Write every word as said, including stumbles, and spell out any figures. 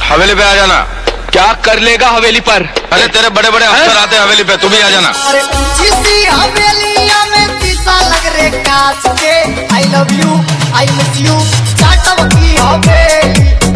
हवेली पे आ जाना। क्या कर लेगा हवेली पर? अरे तेरे बड़े बड़े अफसर आते हैं हवेली पे, तू भी आ जाना। अरे ऊंची सी हवेलिया में शीशा लग रे कांच के। I love you, I miss you, चाटव की हवेली।